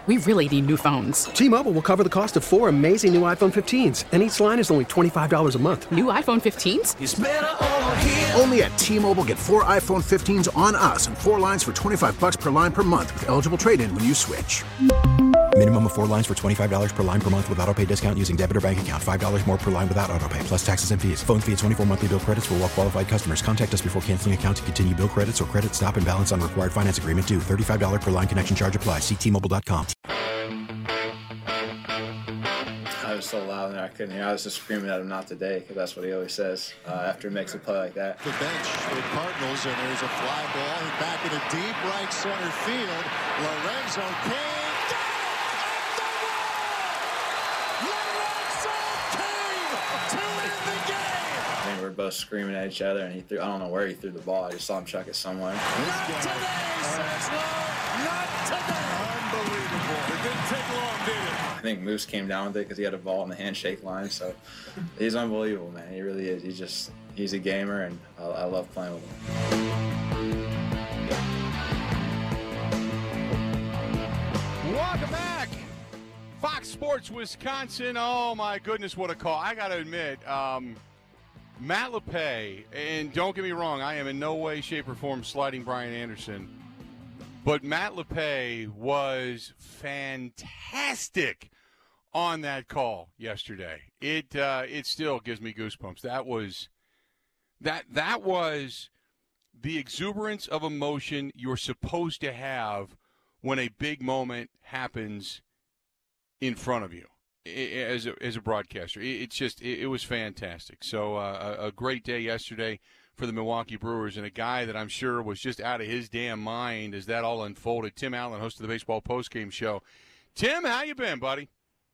We really need new phones. T-Mobile will cover the cost of 4 amazing new iPhone 15s, and each line is only $25 a month. New iPhone 15s? It's better over here. Only at T-Mobile, get 4 iPhone 15s on us and 4 lines for $25 per line per month with eligible trade-in when you switch. Minimum of 4 lines for $25 per line per month with autopay discount using debit or bank account. $5 more per line without autopay, plus taxes and fees. Phone fee at 24 monthly bill credits for well-qualified customers. Contact us before canceling account to continue bill credits or credit stop and balance on required finance agreement due. $35 per line connection charge applies. See T-Mobile.com. I was so loud in there I couldn't hear. I was just screaming at him not today because that's what he always says after he makes a play like that. The bench for Cardinals, and there's a fly ball back in a deep right center field. Lorenzo Cain. Lorenzo Cain to win the game. I think we were both screaming at each other, and he threw. I don't know where he threw the ball. I just saw him chuck it somewhere. Not today, says Lowe. Not today. Unbelievable. It didn't take long, did it? I think Moose came down with it because he had a ball in the handshake line. So he's unbelievable, man. He really is. He's a gamer, and I love playing with him. Welcome back. Fox Sports Wisconsin. Oh, my goodness, what a call. I got to admit, Matt LePay, and don't get me wrong, I am in no way, shape, or form sliding Brian Anderson, but Matt LePay was fantastic on that call yesterday. It still gives me goosebumps. That was the exuberance of emotion you're supposed to have when a big moment happens in front of you as a broadcaster. It was fantastic. So a great day yesterday for the Milwaukee Brewers, and a guy that I'm sure was just out of his damn mind as that all unfolded. Tim Allen, host of the Baseball Postgame Show. Tim, how you been, buddy?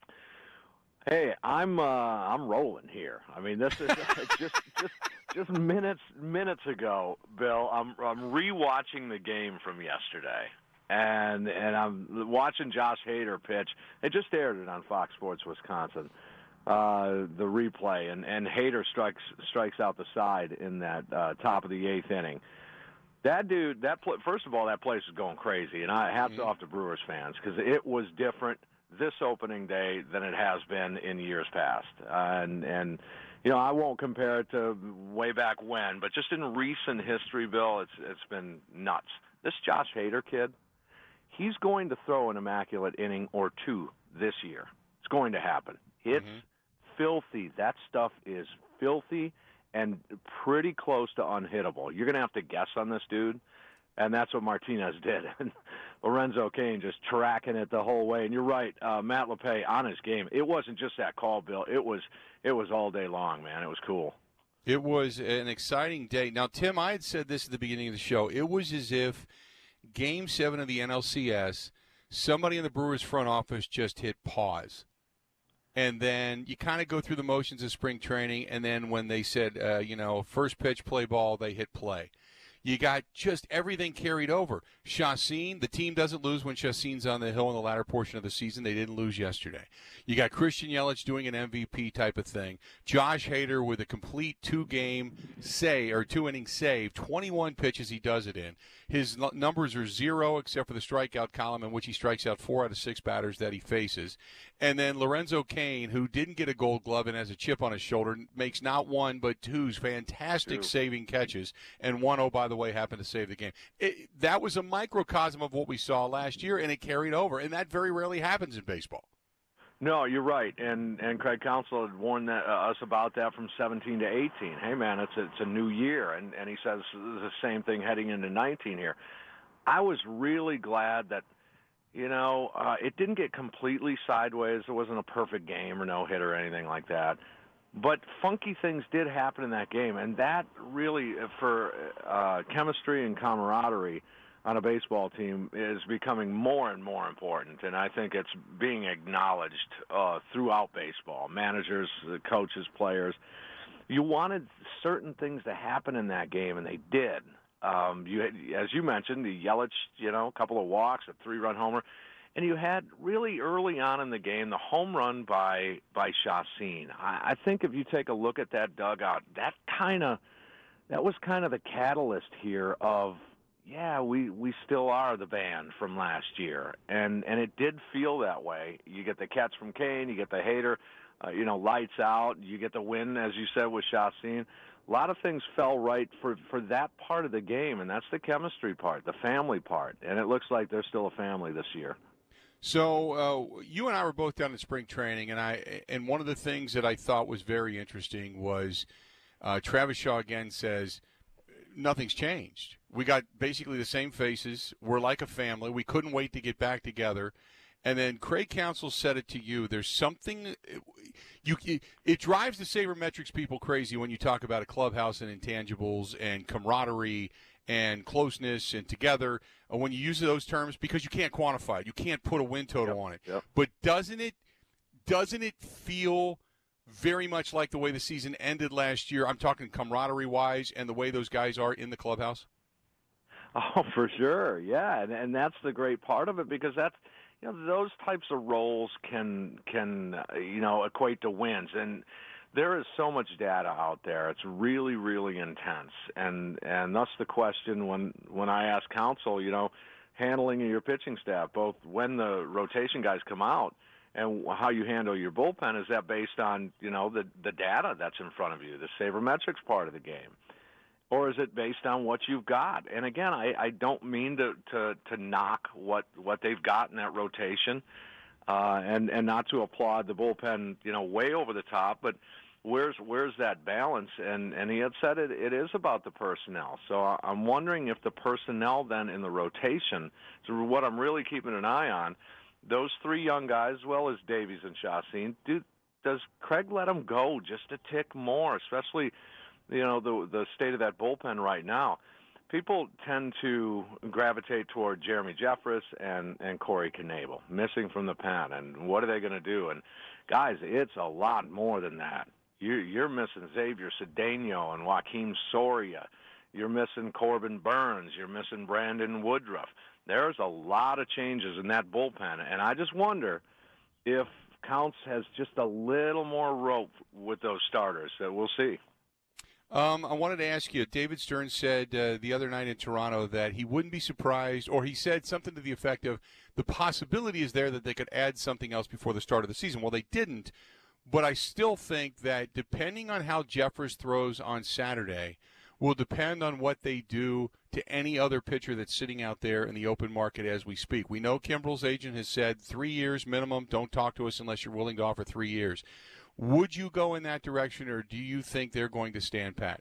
Hey, I'm rolling here. I mean, this is just minutes ago, Bill. I'm rewatching the game from yesterday, and I'm watching Josh Hader pitch. They just aired it on Fox Sports Wisconsin, the replay, and Hader strikes out the side in that top of the 8th inning. That dude, first of all, that place is going crazy, and hats off to Brewers fans because it was different this opening day than it has been in years past. And you know, I won't compare it to way back when, but just in recent history, Bill, it's been nuts. This Josh Hader kid, he's going to throw an immaculate inning or two this year. It's going to happen. It's filthy. That stuff is filthy and pretty close to unhittable. You're going to have to guess on this dude, and that's what Martinez did. And Lorenzo Cain just tracking it the whole way. And you're right, Matt LePay on his game. It wasn't just that call, Bill. It was all day long, man. It was cool. It was an exciting day. Now, Tim, I had said this at the beginning of the show. It was as if Game 7 of the NLCS, somebody in the Brewers front office just hit pause. And then you kind of go through the motions of spring training, and then when they said, first pitch, play ball, they hit play. You got just everything carried over. Chacín, the team doesn't lose when Chacín's on the hill in the latter portion of the season. They didn't lose yesterday. You got Christian Yelich doing an MVP type of thing. Josh Hader with a complete two-inning save, 21 pitches he does it in. His numbers are 0 except for the strikeout column in which he strikes out 4 out of 6 batters that he faces. And then Lorenzo Cain, who didn't get a Gold Glove and has a chip on his shoulder, makes not one but two fantastic saving catches, and one, oh, by the way, happened to save the game. That was a microcosm of what we saw last year, and it carried over, and that very rarely happens in baseball. No, you're right, and Craig Counsell had warned us about that from 17 to 18. Hey, man, it's a new year, and he says the same thing heading into 19 here. I was really glad that, it didn't get completely sideways. It wasn't a perfect game or no hit or anything like that. But funky things did happen in that game, and that really, for chemistry and camaraderie on a baseball team, is becoming more and more important. And I think it's being acknowledged throughout baseball, managers, coaches, players. You wanted certain things to happen in that game, and they did. As you mentioned, the Yelich, a couple of walks, a 3-run homer. And you had really early on in the game the home run by Chacín. I think if you take a look at that dugout, that was kind of the catalyst here of, yeah, we still are the band from last year, and it did feel that way. You get the catch from Kane, you get the Hader, lights out. You get the win, as you said, with Chacin. A lot of things fell right for that part of the game, and that's the chemistry part, the family part, and it looks like they're still a family this year. So you and I were both down at spring training, and one of the things that I thought was very interesting was Travis Shaw again says nothing's changed. We got basically the same faces. We're like a family. We couldn't wait to get back together. And then Craig Counsell said it to you. There's something it drives the sabermetrics people crazy when you talk about a clubhouse and intangibles and camaraderie and closeness and together when you use those terms, because you can't quantify it. You can't put a win total on it. Yep. But doesn't it feel very much like the way the season ended last year? I'm talking camaraderie-wise and the way those guys are in the clubhouse. Oh, for sure, yeah, and that's the great part of it, because that's those types of roles can equate to wins, and there is so much data out there. It's really, really intense, and that's the question when I ask Counsell, handling of your pitching staff, both when the rotation guys come out and how you handle your bullpen. Is that based on the data that's in front of you, the sabermetrics part of the game? Or is it based on what you've got? And again, I don't mean to knock what they've got in that rotation, and not to applaud the bullpen, way over the top. But where's that balance? And he had said it is about the personnel. So I'm wondering if the personnel then in the rotation, so what I'm really keeping an eye on, those three young guys, as well as Davies and Chacin, does Craig let them go just a tick more, especially the state of that bullpen right now? People tend to gravitate toward Jeremy Jeffress and Corey Knebel, missing from the pen, and what are they going to do? And, guys, it's a lot more than that. You're missing Xavier Cedeno and Joaquin Soria. You're missing Corbin Burns. You're missing Brandon Woodruff. There's a lot of changes in that bullpen, and I just wonder if Counts has just a little more rope with those starters. So we'll see. I wanted to ask you, David Stern said the other night in Toronto that he wouldn't be surprised, or he said something to the effect of the possibility is there that they could add something else before the start of the season. Well, they didn't, but I still think that depending on how Jeffress throws on Saturday will depend on what they do to any other pitcher that's sitting out there in the open market as we speak. We know Kimbrel's agent has said 3 years minimum. Don't talk to us unless you're willing to offer 3 years. Would you go in that direction, or do you think they're going to stand pat?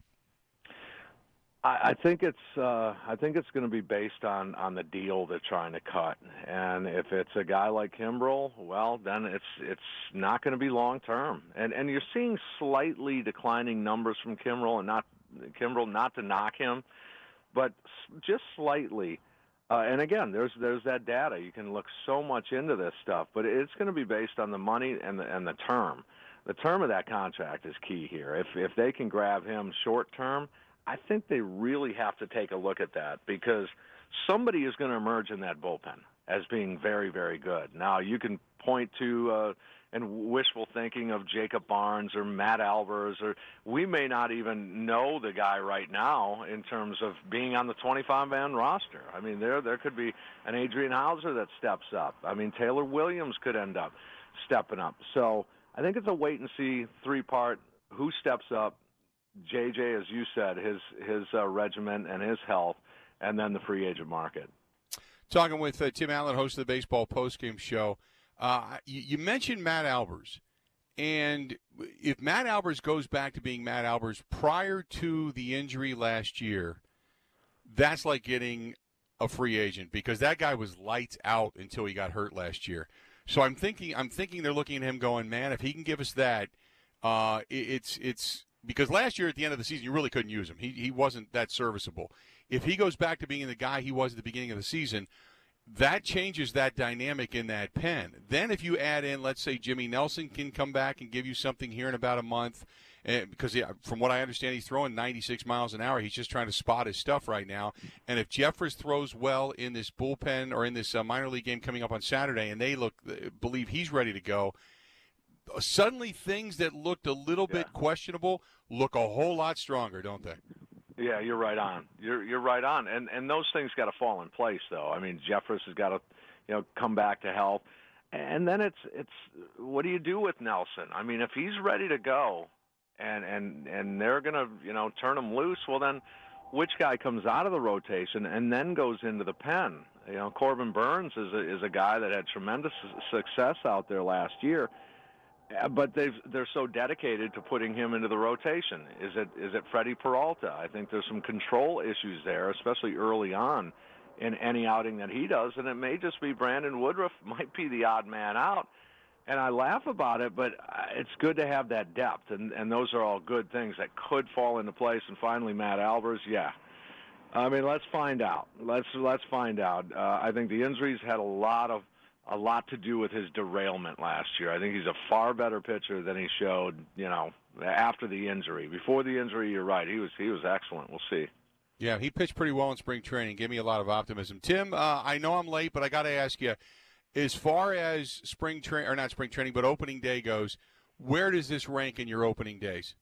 I think it's going to be based on the deal they're trying to cut, and if it's a guy like Kimbrel, well, then it's not going to be long term. And you're seeing slightly declining numbers from Kimbrel, and not to knock him, but just slightly. And again, there's that data. You can look so much into this stuff, but it's going to be based on the money and the term. The term of that contract is key here. If they can grab him short term, I think they really have to take a look at that, because somebody is going to emerge in that bullpen as being very, very good. Now, you can point to and wishful thinking of Jacob Barnes or Matt Albers, or we may not even know the guy right now in terms of being on the 25-man roster. I mean, there could be an Adrian Hauser that steps up. I mean, Taylor Williams could end up stepping up. So I think it's a wait-and-see three-part, who steps up, JJ, as you said, his regimen and his health, and then the free agent market. Talking with Tim Allen, host of the Baseball Postgame Show. You mentioned Matt Albers, and if Matt Albers goes back to being Matt Albers prior to the injury last year, that's like getting a free agent, because that guy was lights out until he got hurt last year. So I'm thinking they're looking at him going, man, if he can give us that, it's because last year at the end of the season you really couldn't use him. He wasn't that serviceable. If he goes back to being the guy he was at the beginning of the season, that changes that dynamic in that pen. Then if you add in, let's say Jimmy Nelson can come back and give you something here in about a month, because from what I understand, he's throwing 96 miles an hour. He's just trying to spot his stuff right now. And if Jeffress throws well in this bullpen or in this minor league game coming up on Saturday, and they believe he's ready to go, suddenly things that looked a little bit questionable look a whole lot stronger, don't they? Yeah, you're right on. You're right on. And those things got to fall in place, though. I mean, Jeffress has got to, come back to health. And then it's what do you do with Nelson? I mean, if he's ready to go and they're going to, turn him loose, well then which guy comes out of the rotation and then goes into the pen? Corbin Burns is a guy that had tremendous success out there last year. But they're so dedicated to putting him into the rotation. Is it Freddie Peralta? I think there's some control issues there, especially early on in any outing that he does, and it may just be Brandon Woodruff might be the odd man out. And I laugh about it, but it's good to have that depth, and those are all good things that could fall into place. And finally, Matt Albers, yeah. I mean, let's find out. Let's find out. I think the injuries had a lot to do with his derailment last year. I think he's a far better pitcher than he showed, after the injury. Before the injury, you're right. He was excellent. We'll see. Yeah, he pitched pretty well in spring training. Gave me a lot of optimism. Tim, I know I'm late, but I got to ask you, as far as opening day goes, where does this rank in your opening days?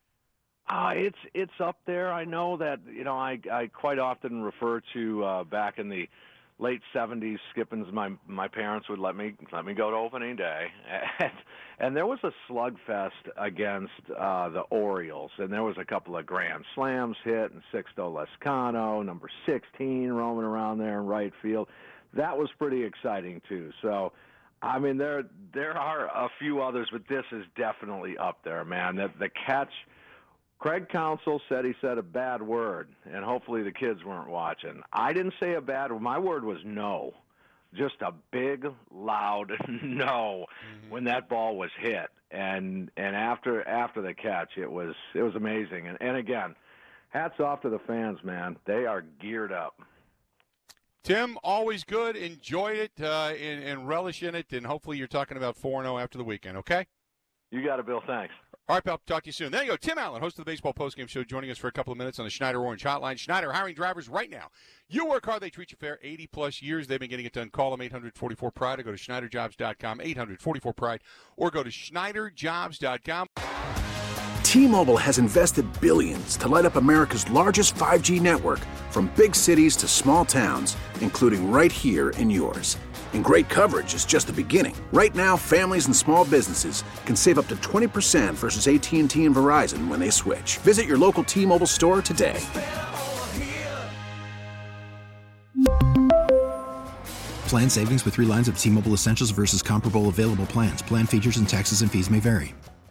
It's up there. I know that, I quite often refer to back in the late 70s, Skippins, my parents would let me go to opening day, and there was a slugfest against the Orioles, and there was a couple of grand slams hit, and Sixto Lescano, number 16, roaming around there in right field. That was pretty exciting too. So, I mean, there are a few others, but this is definitely up there, man. The catch. Craig Counsell said he said a bad word, and hopefully the kids weren't watching. I didn't say a bad word. My word was no, just a big, loud no when that ball was hit. And after the catch, it was amazing. And again, hats off to the fans, man. They are geared up. Tim, always good. Enjoy it and relish in it, and hopefully you're talking about 4-0 after the weekend, okay? You got it, Bill. Thanks. All right, pal. Talk to you soon. There you go. Tim Allen, host of the Baseball Postgame Show, joining us for a couple of minutes on the Schneider Orange Hotline. Schneider hiring drivers right now. You work hard, they treat you fair. 80-plus years, they've been getting it done. Call them 844-PRIDE or go to SchneiderJobs.com, 844-PRIDE, or go to SchneiderJobs.com. T-Mobile has invested billions to light up America's largest 5G network, from big cities to small towns, including right here in yours. And great coverage is just the beginning. Right now, families and small businesses can save up to 20% versus AT&T and Verizon when they switch. Visit your local T-Mobile store today. Plan savings with 3 lines of T-Mobile Essentials versus comparable available plans. Plan features and taxes and fees may vary.